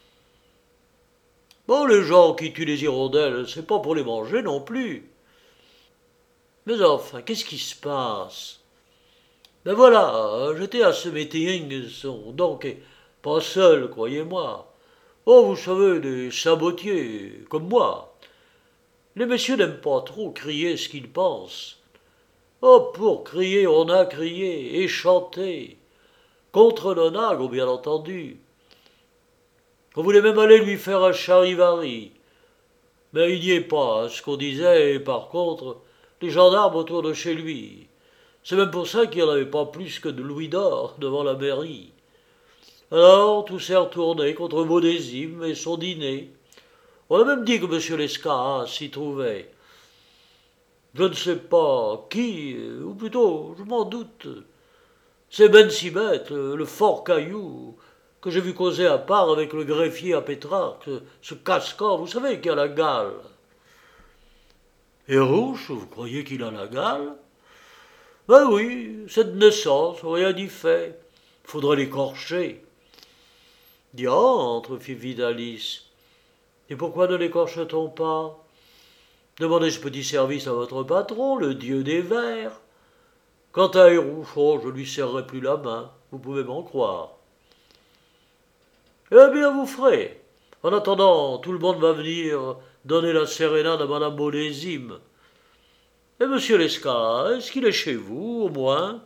Bon, les gens qui tuent les hirondelles, c'est pas pour les manger non plus. Mais enfin, qu'est-ce qui se passe? Ben voilà, j'étais à ce meeting, donc pas seul, croyez-moi. Oh, vous savez, des sabotiers, comme moi. Les messieurs n'aiment pas trop crier ce qu'ils pensent. Oh, pour crier, on a crié et chanté. Contre l'onagre, bien entendu. On voulait même aller lui faire un charivari. Mais il n'y est pas, ce qu'on disait, par contre, les gendarmes autour de chez lui. C'est même pour ça qu'il n'y en avait pas plus que de louis d'or devant la mairie. Alors, tout s'est retourné contre Baudésime et son dîner. On a même dit que M. Lescaras s'y trouvait. Je ne sais pas qui, ou plutôt, je m'en doute. C'est Ben Sibet, le fort caillou, que j'ai vu causer à part avec le greffier à Pétrarque, ce casse-corps, vous savez, qui a la gale. Et Rouche, vous croyez qu'il a la gale? Ben oui, c'est de naissance, rien n'y fait. Faudrait l'écorcher. Diantre, fit Vitalis. Et pourquoi ne l'écorche-t-on pas? Demandez ce petit service à votre patron, le dieu des vers. Quant à Hérouche, oh, je lui serrerai plus la main, vous pouvez m'en croire. Eh bien, vous ferez. En attendant, tout le monde va venir donner la sérénade à Madame Onésime. Et Monsieur Lescaras, est-ce qu'il est chez vous, au moins?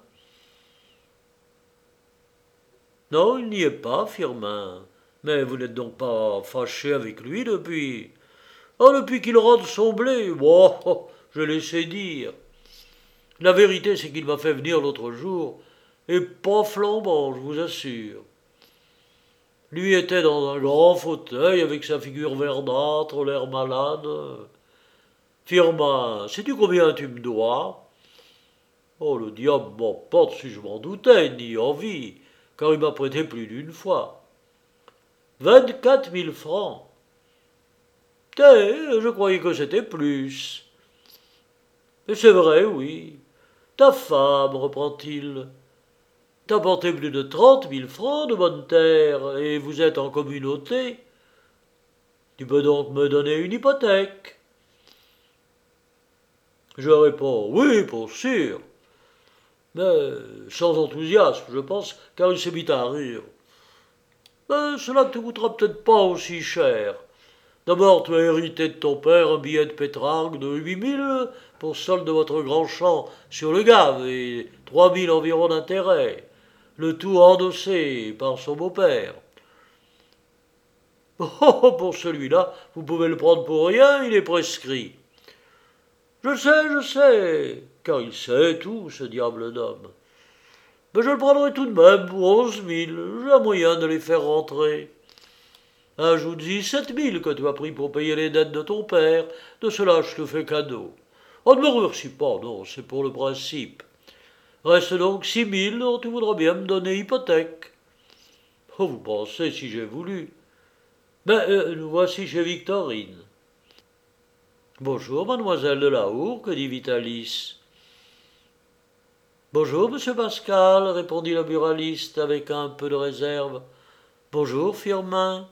Non, il n'y est pas, Firmin. Mais vous n'êtes donc pas fâché avec lui depuis? Oh, depuis qu'il rentre son blé, bon, oh, je laissé dire. La vérité, c'est qu'il m'a fait venir l'autre jour, et pas flambant, je vous assure. Lui était dans un grand fauteuil avec sa figure verdâtre, l'air malade. Firmin, sais-tu combien tu me dois? Oh, le diable m'emporte si je m'en doutais, ni envie, car il m'a prêté plus d'une fois. Vingt-quatre mille francs. Eh, je croyais que c'était plus. Et c'est vrai, oui. Ta femme, reprend-il, t'a porté plus de trente mille francs de bonne terre, et vous êtes en communauté. Tu peux donc me donner une hypothèque? Je réponds, oui, pour sûr. Mais sans enthousiasme, je pense, car il s'est mis à rire. Mais cela ne te coûtera peut-être pas aussi cher. D'abord, tu as hérité de ton père un billet de Pétrarque de huit mille pour solde de votre grand champ sur le Gave et trois mille environ d'intérêt, le tout endossé par son beau-père. Oh, pour celui-là, vous pouvez le prendre pour rien, il est prescrit. Je sais, je sais, car il sait tout, ce diable d'homme. Mais je le prendrai tout de même pour onze mille, j'ai un moyen de les faire rentrer. Ajoute-y sept mille que tu as pris pour payer les dettes de ton père, de cela je te fais cadeau. On ne me remercie pas, non, c'est pour le principe. Reste donc six mille dont tu voudras bien me donner hypothèque. Oh, vous pensez si j'ai voulu. Ben, euh, nous voici chez Victorine. Bonjour, mademoiselle de la Hour, que dit Vitalis. Bonjour, monsieur Pascal, répondit le buraliste avec un peu de réserve. Bonjour, Firmin.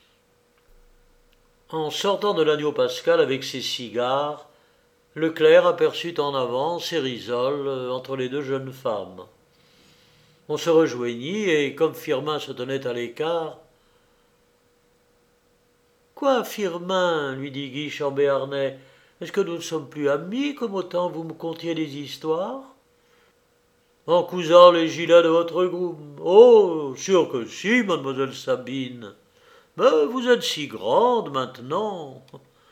En sortant de l'agneau pascal avec ses cigares, Leclerc aperçut en avant Cérizole entre les deux jeunes femmes. On se rejoignit et, comme Firmin se tenait à l'écart, « Quoi, Firmin, lui dit Guiche en béarnais, est-ce que nous ne sommes plus amis comme au temps vous me contiez des histoires ?» En cousant les gilets de votre groom. « Oh, sûr que si, mademoiselle Sabine. Mais vous êtes si grande maintenant. »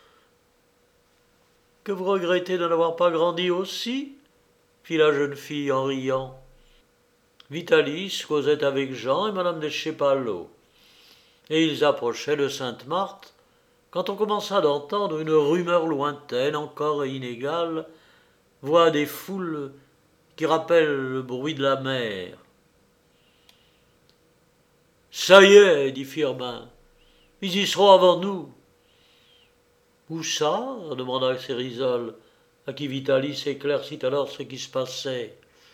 « Que vous regrettez de n'avoir pas grandi aussi ?» fit la jeune fille en riant. Vitalis causait avec Jean et madame de Chépalot, et ils approchaient de Sainte-Marthe quand on commença d'entendre une rumeur lointaine, encore et inégale, voix des foules qui rappellent le bruit de la mer. « Ça y est, dit Firmin, ils y seront avant nous. » « Où ça ?» demanda Cérizole, à qui Vitalis éclaircit alors ce qui se passait.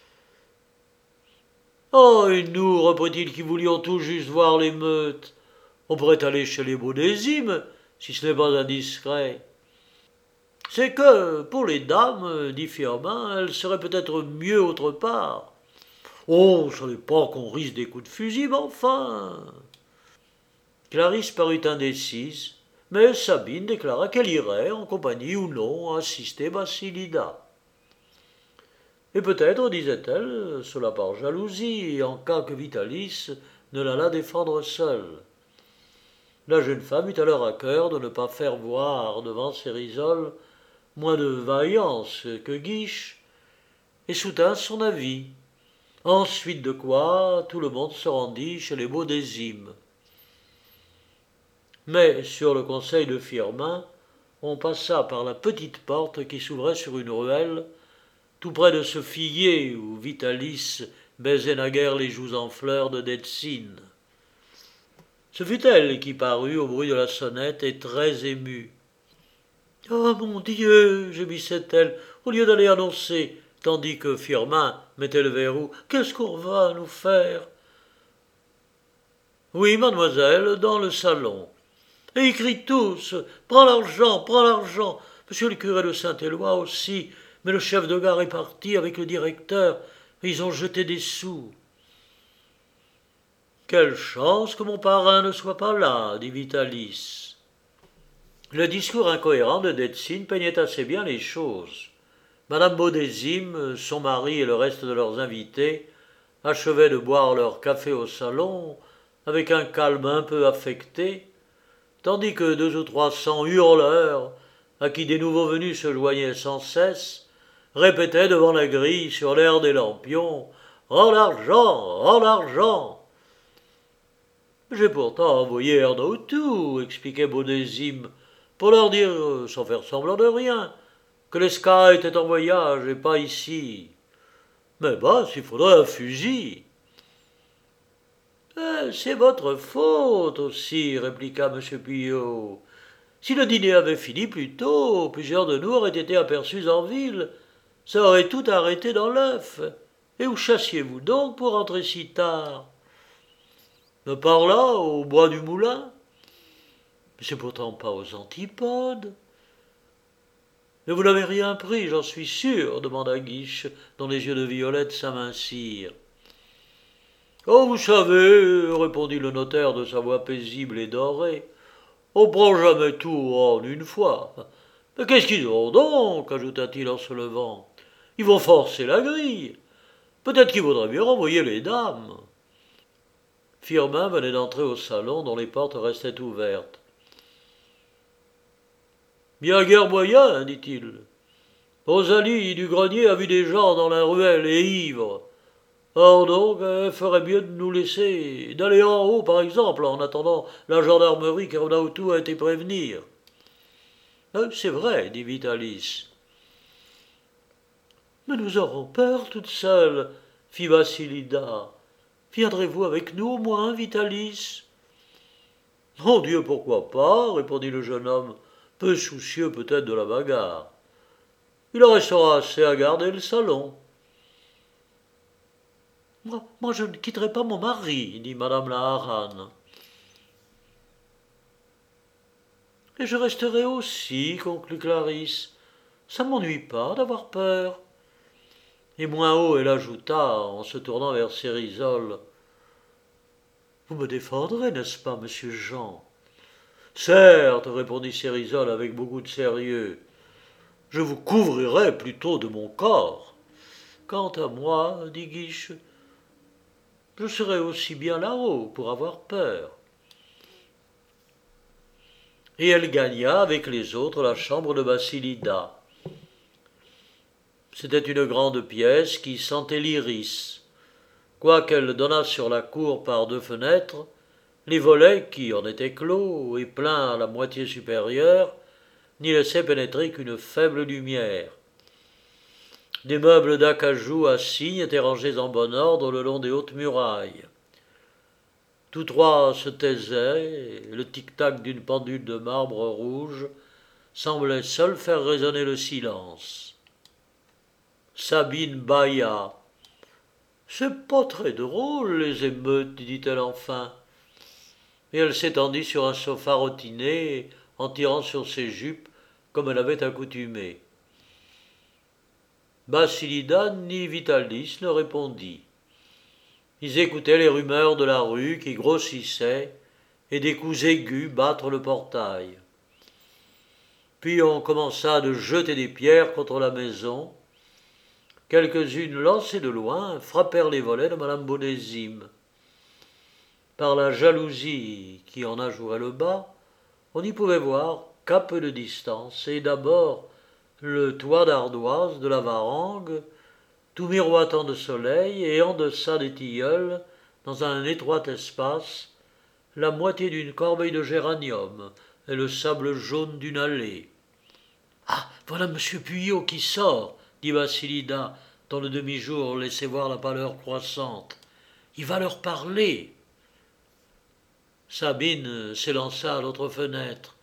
« Oh, et nous, reprit-il, qui voulions tout juste voir l'émeute, on pourrait aller chez les Baudésime, si ce n'est pas indiscret. »« C'est que, pour les dames, dit Firmin, elles seraient peut-être mieux autre part. »« Oh, ce n'est pas qu'on risque des coups de fusil, mais enfin !» Clarisse parut indécise, mais Sabine déclara qu'elle irait, en compagnie ou non, assister Bassilida. Et peut-être, disait-elle, cela par jalousie, en cas que Vitalis ne l'allât défendre seul. La jeune femme eut alors à cœur de ne pas faire voir devant Cérisole moins de vaillance que Guiche, et soutint son avis. Ensuite de quoi tout le monde se rendit chez les Baudésime. Mais sur le conseil de Firmin, on passa par la petite porte qui s'ouvrait sur une ruelle, tout près de ce figuier où Vitalis baisait naguère les joues en fleurs de Detzine. Ce fut elle qui parut au bruit de la sonnette et très émue. « Oh mon Dieu !» gémissait-elle, au lieu d'aller annoncer, tandis que Firmin mettait le verrou. « Qu'est-ce qu'on va nous faire ?» ?»« Oui, mademoiselle, dans le salon. » Et ils crient tous « Prends l'argent, prends l'argent !» Monsieur le curé de Saint-Éloi aussi, mais le chef de gare est parti avec le directeur, et ils ont jeté des sous. « Quelle chance que mon parrain ne soit pas là, dit Vitalis. Le discours incohérent de Detzine peignait assez bien les choses. Madame Baudésime, son mari et le reste de leurs invités achevaient de boire leur café au salon avec un calme un peu affecté, tandis que deux ou trois cents hurleurs, à qui des nouveaux venus se joignaient sans cesse, répétaient devant la grille sur l'air des lampions « En l'argent, en l'argent !» J'ai pourtant envoyé Ernautou, expliquait Baudésime, pour leur dire, sans faire semblant de rien, que l'Esca était en voyage et pas ici. Mais bah, il faudrait un fusil. Eh, c'est votre faute aussi, répliqua M. Pillot. Si le dîner avait fini plus tôt, plusieurs de nous auraient été aperçus en ville. Ça aurait tout arrêté dans l'œuf. Et où chassiez-vous donc pour rentrer si tard? Par là, au bois du moulin. Mais c'est pourtant pas aux antipodes. Mais vous n'avez rien pris, j'en suis sûr, demanda Guiche, dont les yeux de Violette s'amincirent. Oh, vous savez, répondit le notaire de sa voix paisible et dorée, on prend jamais tout en une fois. Mais qu'est-ce qu'ils ont donc, ajouta-t-il en se levant. Ils vont forcer la grille. Peut-être qu'il vaudrait mieux renvoyer les dames. Firmin venait d'entrer au salon dont les portes restaient ouvertes. Bien guère moyen, dit-il. Rosalie du grenier a vu des gens dans la ruelle et ivres. Or donc, elle ferait mieux de nous laisser, d'aller en haut, par exemple, en attendant la gendarmerie qu'Ernautou a été prévenir. Euh, c'est vrai, dit Vitalis. Mais nous aurons peur toutes seules, fit Vassilida. Viendrez-vous avec nous au moins, Vitalis? Mon Dieu, pourquoi pas, répondit le jeune homme, peu soucieux peut-être de la bagarre. Il en restera assez à garder le salon. Moi, moi je ne quitterai pas mon mari, dit madame la Harane. Et je resterai aussi, conclut Clarisse. Ça ne m'ennuie pas d'avoir peur. Et moins haut, elle ajouta, en se tournant vers Cérisole. Vous me défendrez, n'est-ce pas, monsieur Jean? Certes, répondit Cérisole avec beaucoup de sérieux. Je vous couvrirai plutôt de mon corps. Quant à moi, dit Guiche, je serai aussi bien là-haut pour avoir peur. Et elle gagna avec les autres la chambre de Vassilida. C'était une grande pièce qui sentait l'iris. Quoiqu'elle donnât sur la cour par deux fenêtres, les volets, qui en étaient clos et pleins à la moitié supérieure, n'y laissaient pénétrer qu'une faible lumière. Des meubles d'acajou à cygne étaient rangés en bon ordre le long des hautes murailles. Tous trois se taisaient, et le tic-tac d'une pendule de marbre rouge semblait seul faire résonner le silence. Sabine bâilla. « C'est pas très drôle, les émeutes, dit-elle enfin. » Et elle s'étendit sur un sofa rotiné, en tirant sur ses jupes, comme elle avait accoutumé. Vassilida ni Vitalis ne répondit. Ils écoutaient les rumeurs de la rue qui grossissaient et des coups aigus battre le portail. Puis on commença de jeter des pierres contre la maison. Quelques-unes, lancées de loin, frappèrent les volets de madame Baudésime. par la jalousie qui en ajourait le bas, on n'y pouvait voir qu'à peu de distance, et d'abord le toit d'ardoise de la Varangue, tout miroitant de soleil, et en deçà des tilleuls, dans un étroit espace, la moitié d'une corbeille de géranium et le sable jaune d'une allée. « Ah, voilà monsieur Puyot qui sort, dit Vassilida, dont le demi-jour laissait voir la pâleur croissante. Il va leur parler. Sabine s'élança à l'autre fenêtre.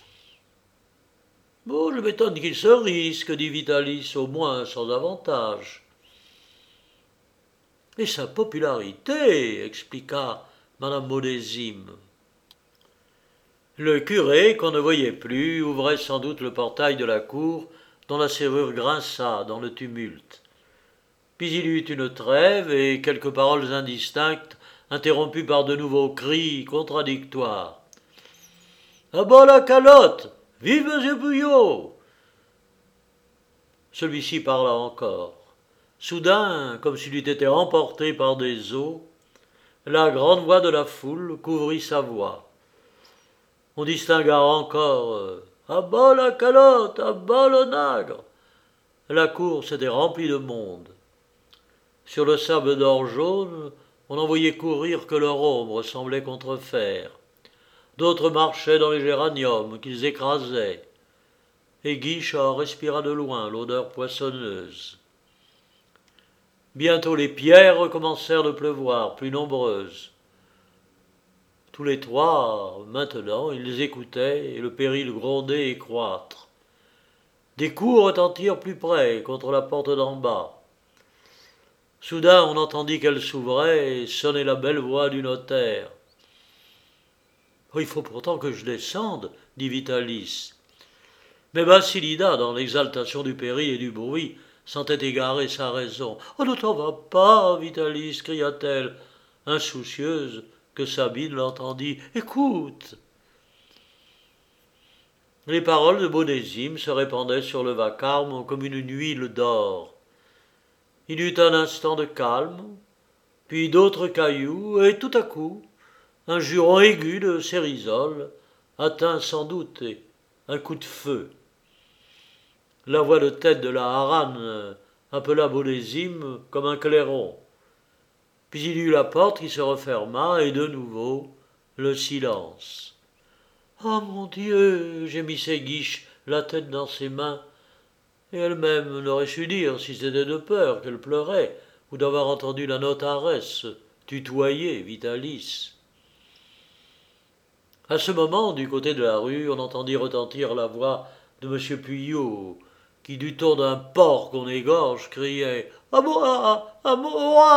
Bon, je m'étonne qu'il se risque, dit Vitalis, au moins sans avantage. Et sa popularité, expliqua madame Modésime. Le curé, qu'on ne voyait plus, ouvrait sans doute le portail de la cour, dont la serrure grinça dans le tumulte. Puis il y eut une trêve et quelques paroles indistinctes, interrompues par de nouveaux cris contradictoires. « À bas la calotte! Vive monsieur Puyot !» Celui-ci parla encore. Soudain, comme s'il eût été emporté par des eaux, la grande voix de la foule couvrit sa voix. On distingua encore « À bas la calotte! À bas le nagre !» La cour s'était remplie de monde. Sur le sable d'or jaune, on n'en voyait courir que leur ombre semblait contrefaire. D'autres marchaient dans les géraniums qu'ils écrasaient. Et Guiche respira de loin l'odeur poissonneuse. Bientôt les pierres recommencèrent de pleuvoir, plus nombreuses. Tous les trois, maintenant, ils écoutaient et le péril gronder et croître. Des coups retentirent plus près, contre la porte d'en bas. Soudain, on entendit qu'elle s'ouvrait et sonnait la belle voix du notaire. Oh, « Il faut pourtant que je descende, » dit Vitalis. Mais Vassilida, dans l'exaltation du péril et du bruit, sentait égarer sa raison. « Oh, ne t'en va pas, Vitalis » cria-t-elle, insoucieuse que Sabine l'entendit. « Écoute !» Les paroles de Modésime se répandaient sur le vacarme comme une huile d'or. Il y eut un instant de calme, puis d'autres cailloux, et tout à coup, un juron aigu de Cérisole atteint sans doute un coup de feu. La voix de tête de la harane appela Modésime comme un clairon. Puis il y eut la porte qui se referma, et de nouveau le silence. « Ah, mon Dieu !» gémissait Guiche, la tête dans ses mains, et elle-même n'aurait su dire si c'était de peur qu'elle pleurait ou d'avoir entendu la notaresse tutoyer Vitalis. À ce moment, du côté de la rue, on entendit retentir la voix de monsieur Puyot, qui, du ton d'un porc qu'on égorge, criait « À moi! À moi !»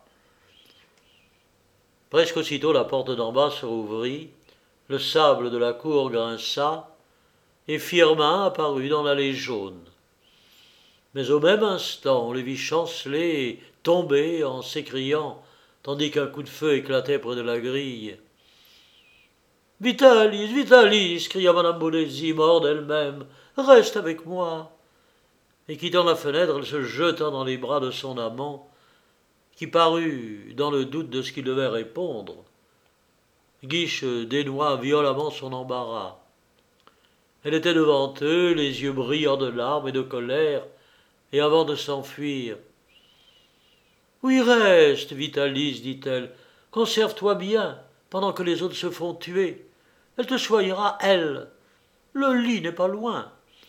Presque aussitôt, la porte d'en bas se rouvrit, le sable de la cour grinça, et Firmin apparut dans l'allée jaune. Mais au même instant, on les vit chanceler et tomber en s'écriant, tandis qu'un coup de feu éclatait près de la grille. « Vitalis, Vitalis !» cria madame Modésime hors d'elle-même. « Reste avec moi !» Et quittant la fenêtre, elle se jeta dans les bras de son amant, qui parut dans le doute de ce qu'il devait répondre. Guiche dénoua violemment son embarras. Elle était devant eux, les yeux brillants de larmes et de colère, et avant de s'enfuir. « Oui, reste, Vitalis, dit-elle, conserve-toi bien, pendant que les autres se font tuer. Elle te soignera, elle. Le lit n'est pas loin. »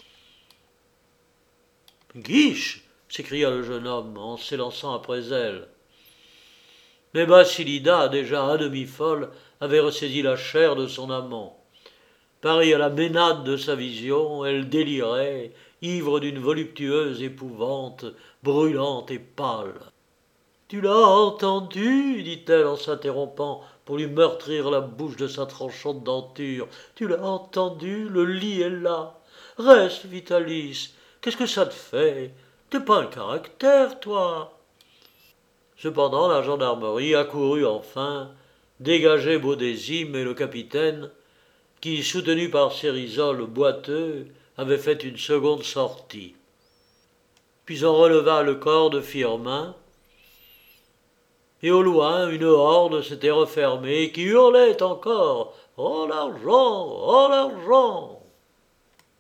« Guiche !» s'écria le jeune homme en s'élançant après elle. Mais Vassilida, déjà à demi folle, avait ressaisi la chair de son amant. Pareille à la ménade de sa vision, elle délirait, ivre d'une voluptueuse épouvante, brûlante et pâle. « Tu l'as entendu » dit-elle en s'interrompant pour lui meurtrir la bouche de sa tranchante denture. « Tu l'as entendu, le lit est là. Reste, Vitalis. Qu'est-ce que ça te fait? T'es pas un caractère, toi !» Cependant, la gendarmerie accourut enfin, dégageait Modésime et le capitaine, qui, soutenu par Cérisole boiteux, avait fait une seconde sortie. Puis on releva le corps de Firmin, et au loin une horde s'était refermée qui hurlait encore « Oh l'argent! Oh l'argent !»